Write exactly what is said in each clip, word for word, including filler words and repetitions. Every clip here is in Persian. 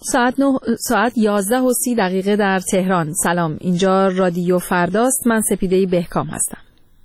ساعت نه ساعت یازده و سی دقیقه در تهران. سلام، اینجا رادیو فرداست. من سپیده بهکام هستم.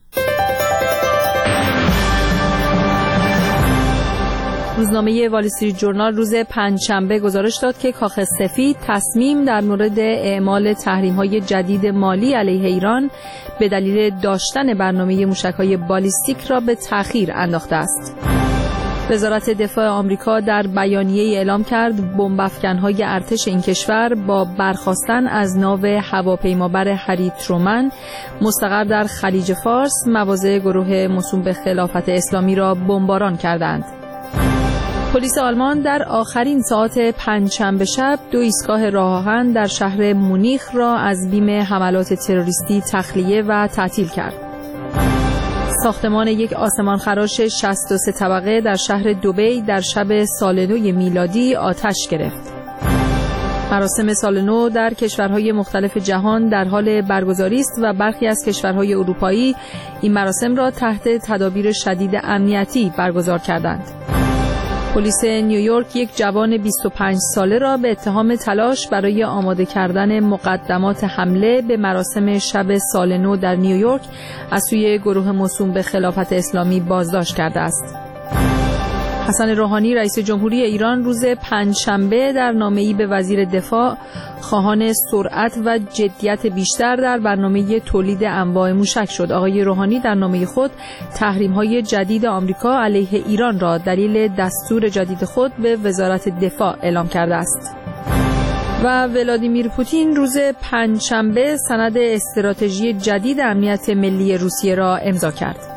روزنامه وال استریت جورنال روز پنجشنبه گزارش داد که کاخ سفید تصمیم در مورد اعمال تحریم‌های جدید مالی علیه ایران به دلیل داشتن برنامه موشک‌های بالیستیک را به تأخیر انداخته است. وزارت دفاع آمریکا در بیانیه‌ای اعلام کرد بمب‌افکن‌های ارتش این کشور با برخاستن از ناو هواپیمابر هری ترومن مستقر در خلیج فارس مواضع گروه موسوم به خلافت اسلامی را بمباران کردند. پلیس آلمان در آخرین ساعات پنجشنبه شب دو ایستگاه راه آهن در شهر مونیخ را از بیم حملات تروریستی تخلیه و تعطیل کرد. ساختمان یک آسمانخراش شصت و سه طبقه در شهر دبی در شب سال نو میلادی آتش گرفت. مراسم سال نو در کشورهای مختلف جهان در حال برگزاری است و برخی از کشورهای اروپایی این مراسم را تحت تدابیر شدید امنیتی برگزار کردند. پلیس نیویورک یک جوان بیست و پنج ساله را به اتهام تلاش برای آماده کردن مقدمات حمله به مراسم شب سال نو در نیویورک از سوی گروه موسوم به خلافت اسلامی بازداشت کرده است. حسن روحانی رئیس جمهوری ایران روز پنجشنبه در نامه‌ای به وزیر دفاع خواهان سرعت و جدیت بیشتر در برنامه تولید انواع موشک شد. آقای روحانی در نامه خود تحریم‌های جدید آمریکا علیه ایران را دلیل دستور جدید خود به وزارت دفاع اعلام کرده است. و ولادیمیر پوتین روز پنجشنبه سند استراتژی جدید امنیت ملی روسیه را امضا کرد.